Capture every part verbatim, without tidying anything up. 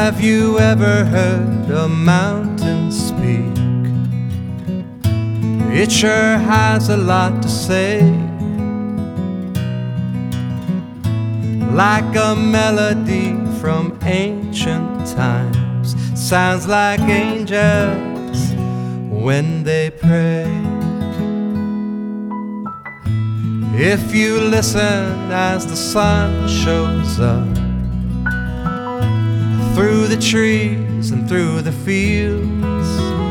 Have you ever heard a mountain speak? It sure has a lot to say, like a melody from ancient times. Sounds like angels when they pray. If you listen as the sun shows up through the trees and through the fields,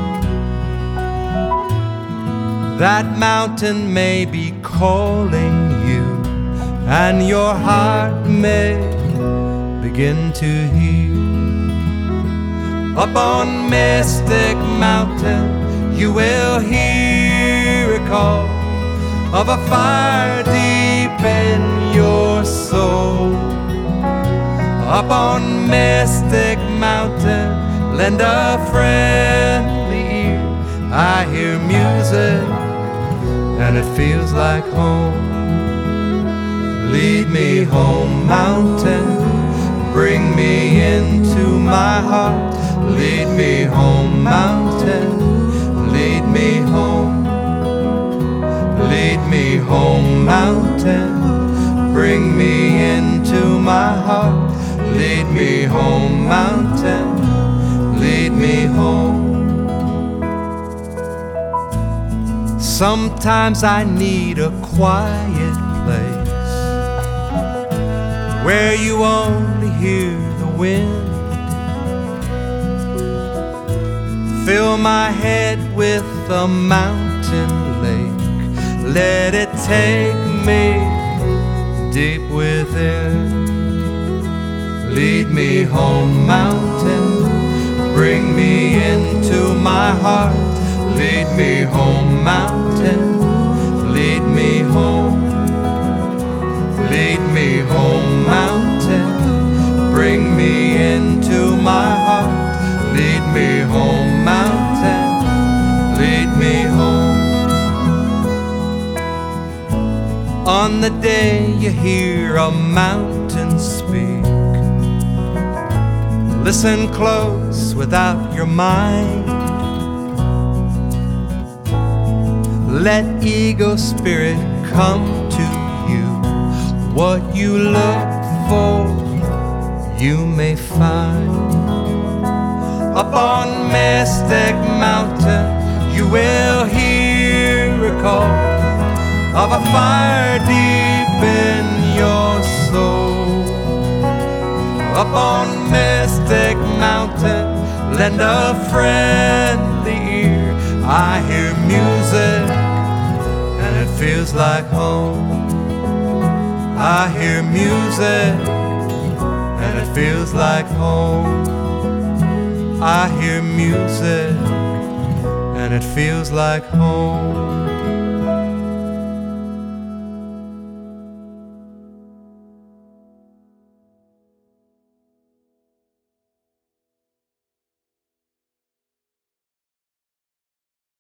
that mountain may be calling you, and your heart may begin to heal. Up on Mystic Mountain you will hear a call of a fire deep in your soul. Up on Mystic Mountain, lend a friendly ear. I hear music and it feels like home. Lead me home, mountain, bring me into my heart. Lead me home, mountain, lead me home. Lead me home, mountain, bring me into my heart. Lead me home, mountain, lead me home. Sometimes I need a quiet place where you only hear the wind. Fill my head with a mountain lake, let it take me deep within. Lead me home, mountain, bring me into my heart. Lead me home, mountain, lead me home. Lead me home, mountain, bring me into my heart. Lead me home, mountain, lead me home. On the day you hear a mountain speak, listen close without your mind. Let ego spirit come to you. What you look for, you may find. Up on Mystic Mountain, you will hear a call of a fire deep in your soul. Up on Mystic Mountain, lend a friendly ear. I hear music and it feels like home. I hear music and it feels like home. I hear music and it feels like home.